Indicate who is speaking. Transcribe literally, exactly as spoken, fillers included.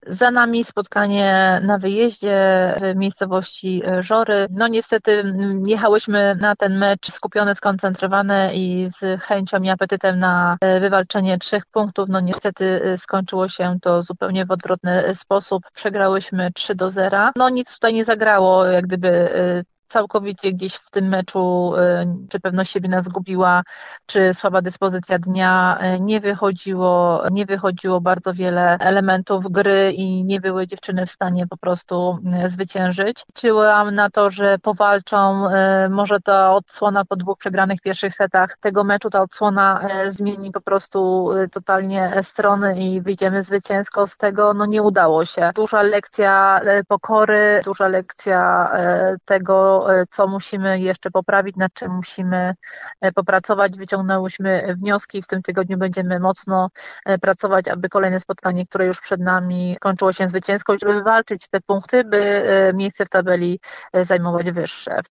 Speaker 1: Za nami spotkanie na wyjeździe w miejscowości Żory. No niestety jechałyśmy na ten mecz skupione, skoncentrowane i z chęcią i apetytem na wywalczenie trzech punktów. No niestety skończyło się to zupełnie w odwrotny sposób. Przegrałyśmy trzy do zera. No nic tutaj nie zagrało, jak gdyby całkowicie gdzieś w tym meczu, czy pewność siebie nas zgubiła, czy słaba dyspozycja dnia. Nie wychodziło, nie wychodziło bardzo wiele elementów gry i nie były dziewczyny w stanie po prostu zwyciężyć. Liczyłam na to, że powalczą, może ta odsłona po dwóch przegranych pierwszych setach tego meczu, ta odsłona zmieni po prostu totalnie strony i wyjdziemy zwycięsko z tego. No nie udało się. Duża lekcja pokory, duża lekcja tego, co musimy jeszcze poprawić, nad czym musimy popracować. Wyciągnęłyśmy wnioski. W tym tygodniu będziemy mocno pracować, aby kolejne spotkanie, które już przed nami, kończyło się zwycięsko, żeby wywalczyć te punkty, by miejsce w tabeli zajmować wyższe.